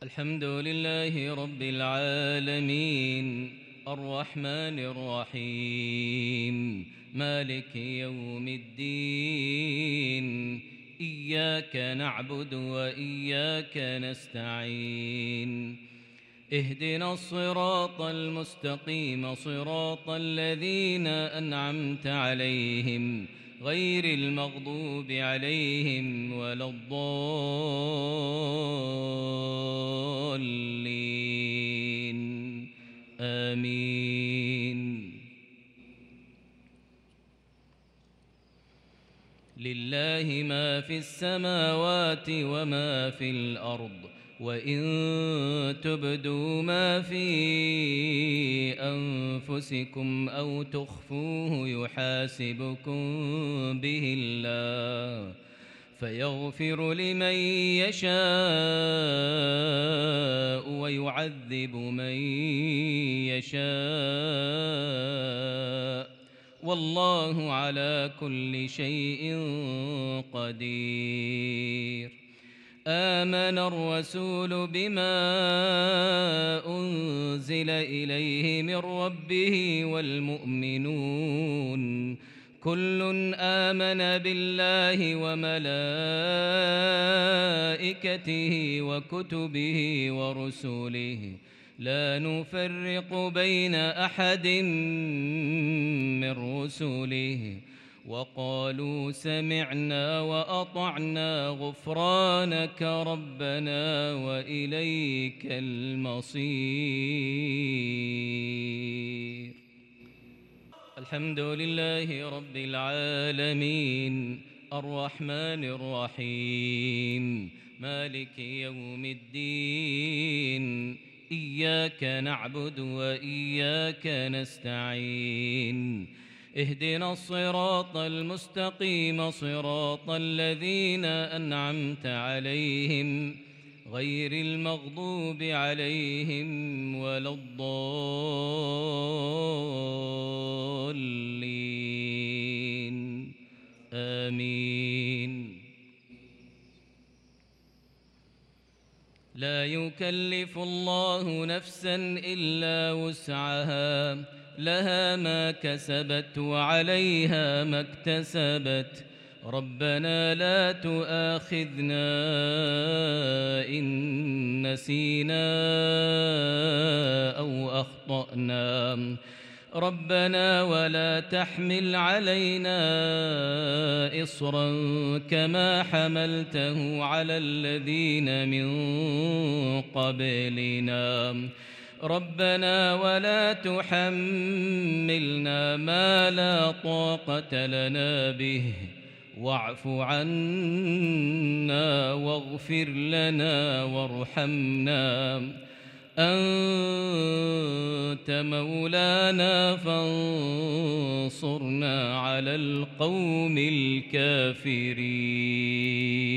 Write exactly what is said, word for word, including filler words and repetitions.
الحمد لله رب العالمين الرحمن الرحيم مالك يوم الدين إياك نعبد وإياك نستعين اهدنا الصراط المستقيم صراط الذين أنعمت عليهم غير المغضوب عليهم ولا الضالين آمين. لله ما في السماوات وما في الأرض وإن تبدوا ما في أنفسكم أو تخفوه يحاسبكم به الله فيغفر لمن يشاء ويعذب من يشاء والله على كل شيء قدير. آمن الرسول بما أنزل إليه من ربه والمؤمنون كل آمن بالله وملائكته وكتبه ورسله لا نفرق بين أحد من رسله وقالوا سمعنا وأطعنا غفرانك ربنا وإليك المصير. الحمد لله رب العالمين الرحمن الرحيم مالك يوم الدين إياك نعبد وإياك نستعين اهدنا الصراط المستقيم صراط الذين أنعمت عليهم غير المغضوب عليهم ولا الضالين آمين. لا يكلف الله نفسا إلا وسعها لها ما كسبت وعليها ما اكتسبت ربنا لا تؤاخذنا إن نسينا أو أخطأنا ربنا ولا تحمل علينا إصرا كما حملته على الذين من قبلنا ربنا ولا تحملنا ما لا طاقة لنا به واعف عنا واغفر لنا وارحمنا أنت مولانا فانصرنا على القوم الكافرين.